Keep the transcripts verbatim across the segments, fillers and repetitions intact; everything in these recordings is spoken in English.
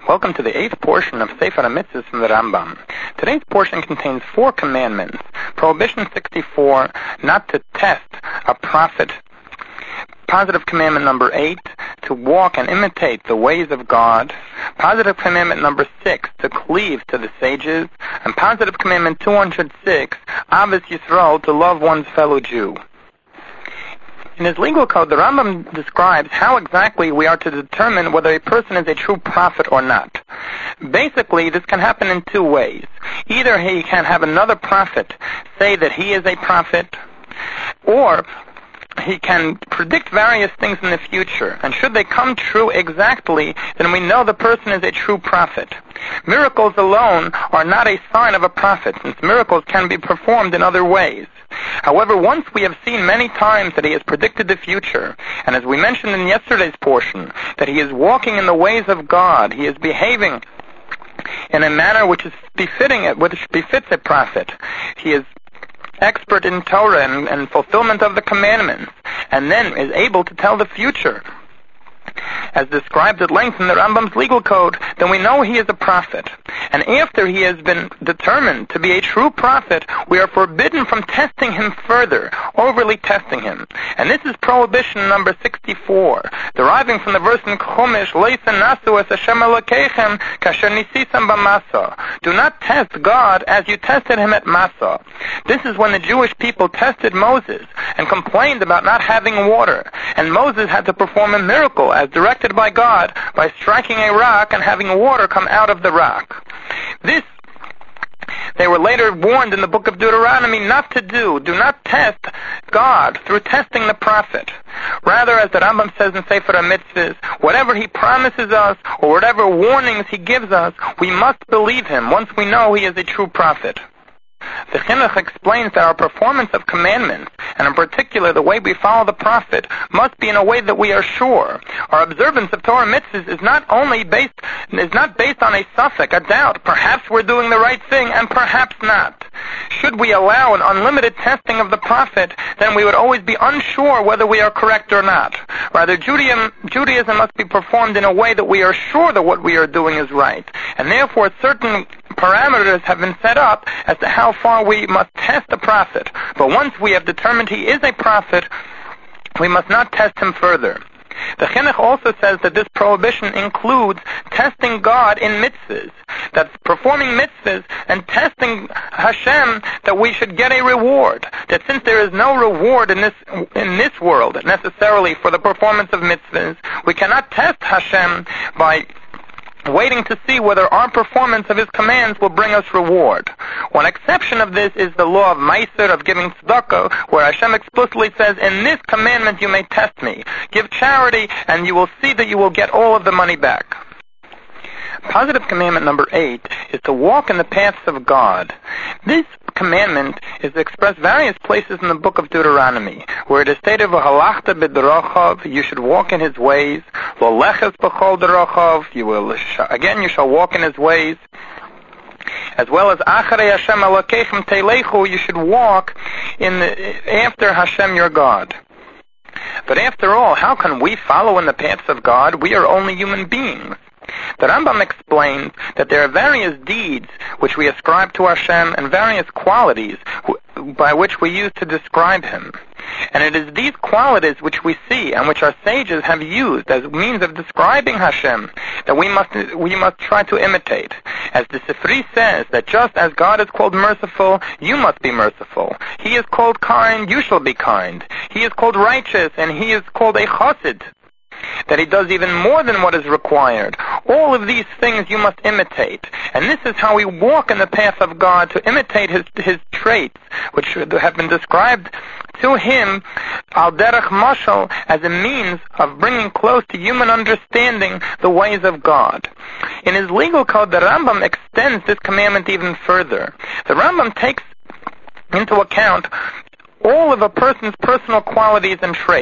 Welcome to the eighth portion of Sefer HaMitzvahs from the Rambam. Today's portion contains four commandments. Prohibition sixty-four, not to test a prophet. Positive commandment number eight, to walk and imitate the ways of God. Positive commandment number six, to cleave to the sages. And positive commandment two hundred six, Ahavas Yisrael, to love one's fellow Jew. In his legal code, the Rambam describes how exactly we are to determine whether a person is a true prophet or not. Basically, this can happen in two ways. Either he can have another prophet say that he is a prophet, or he can predict various things in the future, and should they come true exactly, then we know the person is a true prophet. Miracles alone are not a sign of a prophet, since miracles can be performed in other ways. However, once we have seen many times that he has predicted the future, and as we mentioned in yesterday's portion, that he is walking in the ways of God, he is behaving in a manner which is befitting it, which befits a prophet. He is expert in Torah and, and fulfillment of the commandments, and then is able to tell the future, as described at length in the Rambam's legal code, then we know he is a prophet. And after he has been determined to be a true prophet, we are forbidden from testing him further, overly testing him. And this is prohibition number sixty-four, deriving from the verse in Chumash, Leisen nasu es Hashem Elokeichem kasher nisisam b'masa. Do not test God as you tested him at Massa. This is when the Jewish people tested Moses and complained about not having water, and Moses had to perform a miracle as directed by God by striking a rock and having water come out of the rock. This they were later warned in the book of Deuteronomy not to do. Do not test God through testing the prophet. Rather, as the Rambam says in Sefer HaMitzvahs, whatever he promises us or whatever warnings he gives us, we must believe him once we know he is a true prophet. The Chinuch explains that our performance of commandments, and in particular the way we follow the prophet, must be in a way that we are sure. Our observance of Torah mitzvahs is not only based is not based on a suffix, a doubt. Perhaps we're doing the right thing, and perhaps not. Should we allow an unlimited testing of the prophet, then we would always be unsure whether we are correct or not. Rather, Judaism, Judaism must be performed in a way that we are sure that what we are doing is right, and therefore certain parameters have been set up as to how far we must test the prophet. But once we have determined he is a prophet, we must not test him further. The Chinuch also says that this prohibition includes testing God in mitzvahs, that performing mitzvahs and testing Hashem, that we should get a reward. That since there is no reward in this in this world necessarily for the performance of mitzvahs, we cannot test Hashem by waiting to see whether our performance of his commands will bring us reward. One exception of this is the law of Meiser, of giving tzedakah, where Hashem explicitly says, in this commandment you may test me. Give charity, and you will see that you will get all of the money back. Positive commandment number eight is to walk in the paths of God. This commandment is expressed various places in the book of Deuteronomy, where it is stated, "V'halachta b'drochav," you should walk in his ways. "V'leches b'chol drochav," you will again you shall walk in his ways. As well as "Acharei Hashem Elokeichem telechu," you should walk in the, after Hashem your God. But after all, how can we follow in the paths of God? We are only human beings. The Rambam explains that there are various deeds which we ascribe to Hashem and various qualities by which we use to describe him. And it is these qualities which we see and which our sages have used as means of describing Hashem that we must we must try to imitate. As the Sifri says, that just as God is called merciful, you must be merciful. He is called kind, you shall be kind. He is called righteous, and he is called a chassid, that he does even more than what is required. All of these things you must imitate. And this is how we walk in the path of God, to imitate his his traits, which have been described to him, al derech mashal, as a means of bringing close to human understanding the ways of God. In his legal code, the Rambam extends this commandment even further. The Rambam takes into account all of a person's personal qualities and traits.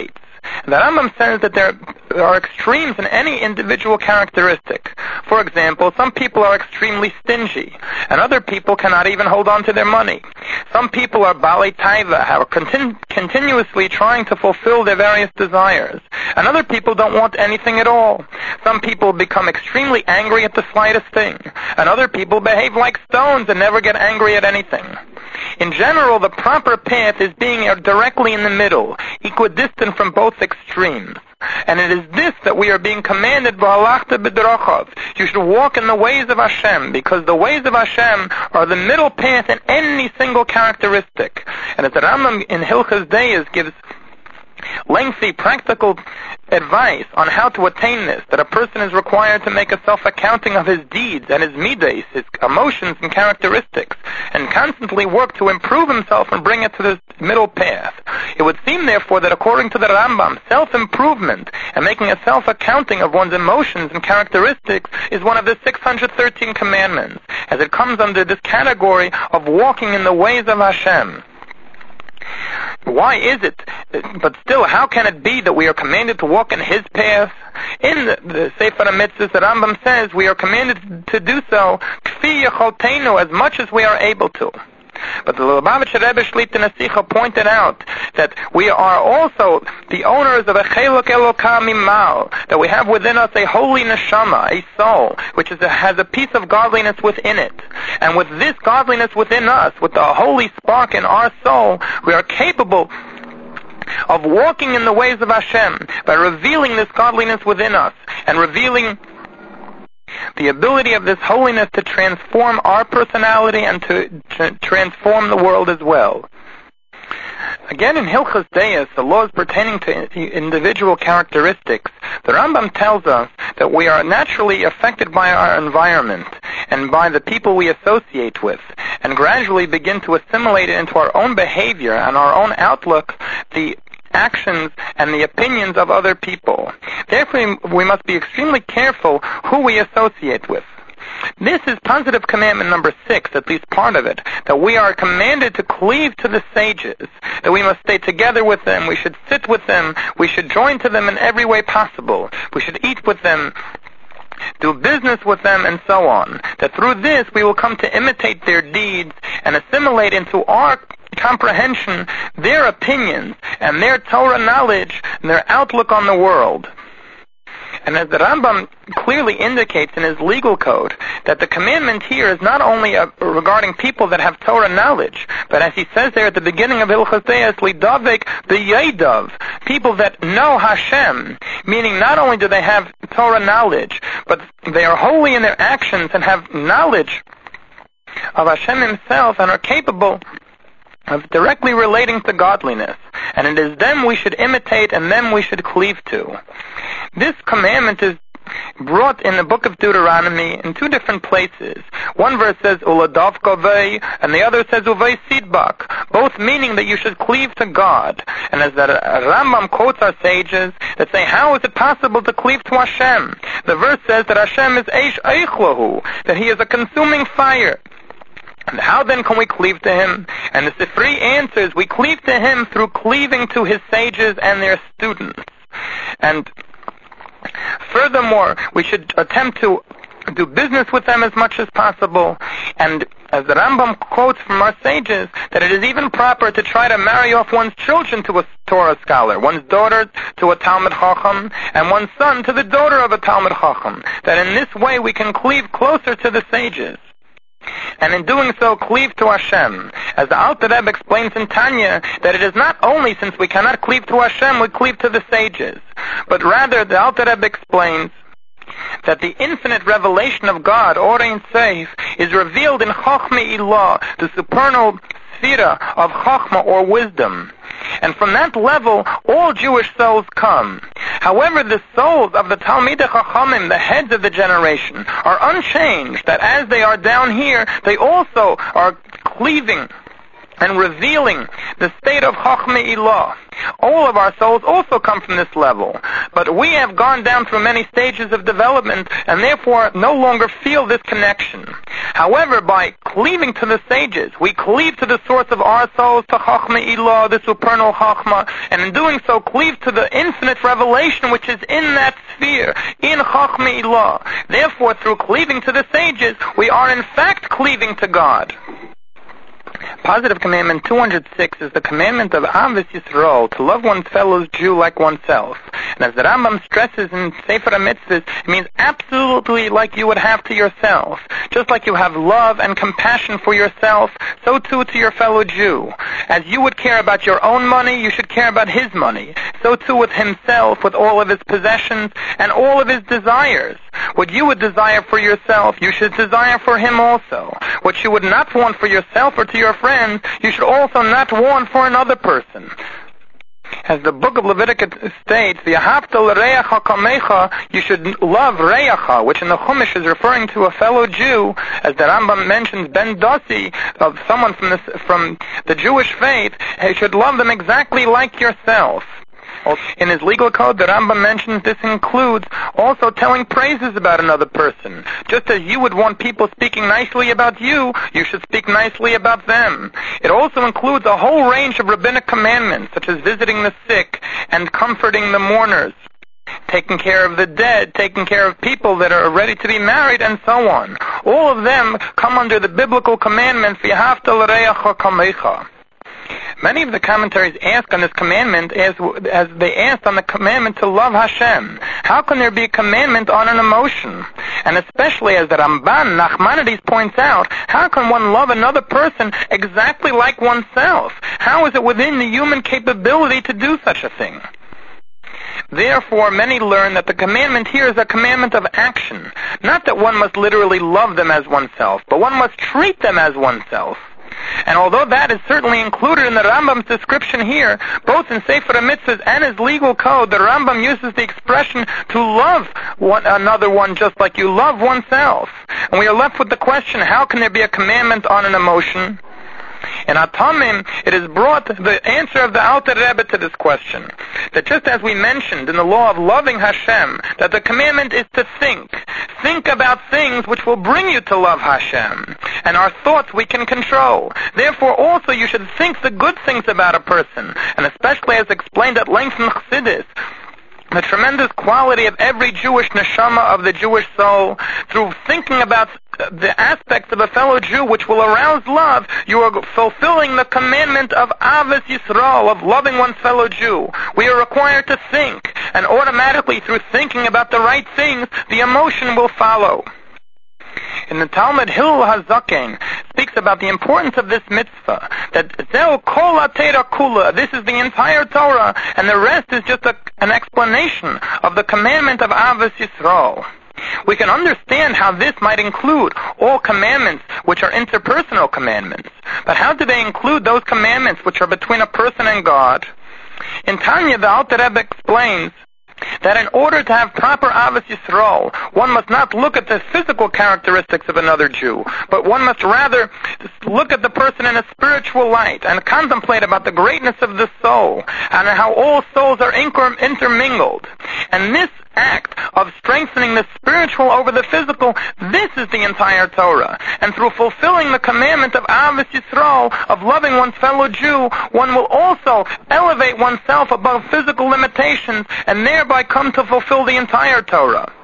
The Rambam says that there are extremes in any individual characteristic. For example, some people are extremely stingy, and other people cannot even hold on to their money. Some people are balei taiva, are continu- continuously trying to fulfill their various desires, and other people don't want anything at all. Some people become extremely angry at the slightest thing, and other people behave like stones and never get angry at anything. In general, the proper path is being directly in the middle, equidistant from both extremes. And it is this that we are being commanded, V'halachta b'derachov. You should walk in the ways of Hashem, because the ways of Hashem are the middle path in any single characteristic. And as the Rambam in Hilchos Deis gives lengthy practical advice on how to attain this, that a person is required to make a self-accounting of his deeds and his midas, his emotions and characteristics, and constantly work to improve himself and bring it to the middle path. It would seem, therefore, that according to the Rambam, self-improvement and making a self-accounting of one's emotions and characteristics is one of the six hundred thirteen commandments, as it comes under this category of walking in the ways of Hashem. Why is it, but still, how can it be that we are commanded to walk in His path? In the, the Sefer HaMitzvahs, the Rambam says we are commanded to do so, kfi yecholteinu, as much as we are able to. But the Lubavitcher Rebbe Shlita Nasicha pointed out that we are also the owners of a chelok Eloka mimal, that we have within us a holy neshama, a soul, which is a, has a piece of godliness within it. And with this godliness within us, with the holy spark in our soul, we are capable of walking in the ways of Hashem by revealing this godliness within us and revealing the ability of this holiness to transform our personality and to, to transform the world as well. Again, in Hilchos Deis, the laws pertaining to individual characteristics, the Rambam tells us that we are naturally affected by our environment and by the people we associate with, and gradually begin to assimilate it into our own behavior and our own outlook, the actions and the opinions of other people. Therefore, we must be extremely careful who we associate with. This is positive commandment number six, at least part of it, that we are commanded to cleave to the sages, that we must stay together with them, we should sit with them, we should join to them in every way possible, we should eat with them, do business with them, and so on. That through this we will come to imitate their deeds and assimilate into our comprehension their opinions and their Torah knowledge and their outlook on the world. And as the Rambam clearly indicates in his legal code, that the commandment here is not only uh, regarding people that have Torah knowledge, but as he says there at the beginning of Hilchos Deis, lidavek b'yedav, people that know Hashem, meaning not only do they have Torah knowledge, but they are holy in their actions and have knowledge of Hashem Himself and are capable of directly relating to godliness, and it is them we should imitate and them we should cleave to. This commandment is brought in the book of Deuteronomy in two different places. One verse says uladavka vei, and the other says uvei sidbak, both meaning that you should cleave to God. And as the Rambam quotes our sages that say, how is it possible to cleave to Hashem? The verse says that Hashem is eish eichlahu, that He is a consuming fire. And how then can we cleave to Him? And the Sifri answers, we cleave to Him through cleaving to His sages and their students. And furthermore, we should attempt to do business with them as much as possible. And as the Rambam quotes from our sages, that it is even proper to try to marry off one's children to a Torah scholar, one's daughter to a Talmid Chacham, and one's son to the daughter of a Talmid Chacham. That in this way we can cleave closer to the sages. And in doing so, cleave to Hashem. As the Alter Rebbe explains in Tanya, that it is not only since we cannot cleave to Hashem, we cleave to the sages, but rather the Alter Rebbe explains that the infinite revelation of God, Or Ein Sof, is revealed in Chochmah Ilah, the supernal sphera of Chochmah or wisdom. And from that level, all Jewish souls come. However, the souls of the Talmidei Chachamim, the heads of the generation, are unchanged, that as they are down here, they also are cleaving and revealing the state of Chochmah Ilah. All of our souls also come from this level, but we have gone down through many stages of development and therefore no longer feel this connection. However, by cleaving to the sages, we cleave to the source of our souls, to Chachma Ilah, the supernal Chachma, and in doing so cleave to the infinite revelation which is in that sphere, in Chachma Ilah. Therefore, through cleaving to the sages, we are in fact cleaving to God. Positive commandment two hundred six is the commandment of Ahavas Yisrael, to love one's fellow Jew like oneself. And as the Rambam stresses in Sefer HaMitzvahs, it means absolutely like you would have to yourself. Just like you have love and compassion for yourself, so too to your fellow Jew. As you would care about your own money, you should care about his money. So too with himself, with all of his possessions and all of his desires. What you would desire for yourself, you should desire for him also. What you would not want for yourself or to your friends, you should also not want for another person. As the book of Leviticus states, "V'ahavta l'reacha kamecha," you should love reacha, which in the Chumash is referring to a fellow Jew, as the Rambam mentions Ben Dossi, of someone from the, from the Jewish faith. You should love them exactly like yourself. In his legal code, the Rambam mentions this includes also telling praises about another person. Just as you would want people speaking nicely about you, you should speak nicely about them. It also includes a whole range of rabbinic commandments, such as visiting the sick and comforting the mourners, taking care of the dead, taking care of people that are ready to be married, and so on. All of them come under the biblical commandment, "V'ahavta l'reacha kamecha." Many of the commentaries ask on this commandment as, as they asked on the commandment to love Hashem. How can there be a commandment on an emotion? And especially as the Ramban, Nachmanides, points out, how can one love another person exactly like oneself? How is it within the human capability to do such a thing? Therefore, many learn that the commandment here is a commandment of action. Not that one must literally love them as oneself, but one must treat them as oneself. And although that is certainly included in the Rambam's description here, both in Sefer HaMitzvahs and his legal code, the Rambam uses the expression to love one another one just like you love oneself. And we are left with the question, how can there be a commandment on an emotion? In Atamim, it is brought the answer of the Alter Rebbe to this question, that just as we mentioned in the law of loving Hashem, that the commandment is to think. Think about things which will bring you to love Hashem. And our thoughts we can control. Therefore also you should think the good things about a person, and especially as explained at length in Chassidus, the tremendous quality of every Jewish neshama, of the Jewish soul, through thinking about the aspects of a fellow Jew which will arouse love, you are fulfilling the commandment of Ahavas Yisrael, of loving one's fellow Jew. We are required to think, and automatically through thinking about the right things, the emotion will follow. In the Talmud, Hillel HaZaken speaks about the importance of this mitzvah, that Zeu Kol HaTeira Kula, this is the entire Torah, and the rest is just a, an explanation of the commandment of Ahavas Yisrael. We can understand how this might include all commandments which are interpersonal commandments. But how do they include those commandments which are between a person and God? In Tanya, the Alter Rebbe explains that in order to have proper Ahavas Yisrael, one must not look at the physical characteristics of another Jew, but one must rather look at the person in a spiritual light and contemplate about the greatness of the soul and how all souls are inter- intermingled. And this act of strengthening the spiritual over the physical, this is the entire Torah. And through fulfilling the commandment of Ahavas Yisrael, of loving one's fellow Jew, one will also elevate oneself above physical limitations and thereby come to fulfill the entire Torah.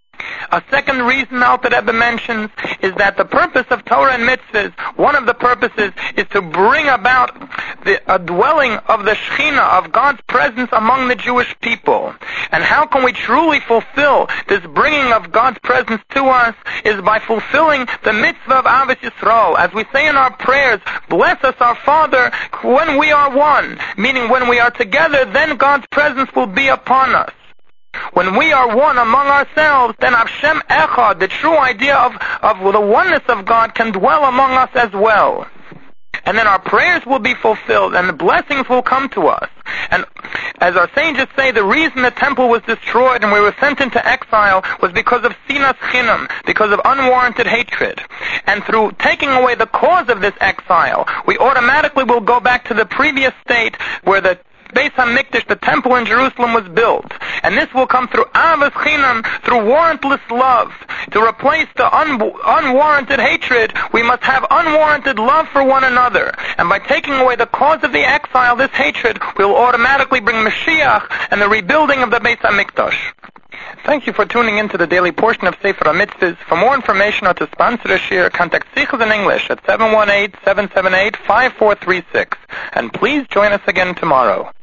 A second reason Alter Rebbe mentions is that the purpose of Torah and mitzvahs, one of the purposes is to bring about the a dwelling of the Shekhinah, of God's presence among the Jewish people. And how can we truly fulfill this bringing of God's presence to us is by fulfilling the mitzvah of Ahavas Yisrael. As we say in our prayers, bless us our Father when we are one, meaning when we are together, then God's presence will be upon us. When we are one among ourselves, then Hashem Echad, the true idea of, of the oneness of God, can dwell among us as well. And then our prayers will be fulfilled, and the blessings will come to us. And as our sages say, the reason the temple was destroyed and we were sent into exile was because of sinas chinam, because of unwarranted hatred. And through taking away the cause of this exile, we automatically will go back to the previous state where the Beis HaMikdash, the temple in Jerusalem, was built. And this will come through Avos Chinam, through warrantless love. To replace the un- unwarranted hatred, we must have unwarranted love for one another. And by taking away the cause of the exile, this hatred, we will automatically bring Mashiach and the rebuilding of the Beis HaMikdash. Thank you for tuning in to the daily portion of Sefer HaMitzvahs. For more information or to sponsor a shir, contact Sichos in English at seven one eight, seven seven eight, five four three six. And please join us again tomorrow.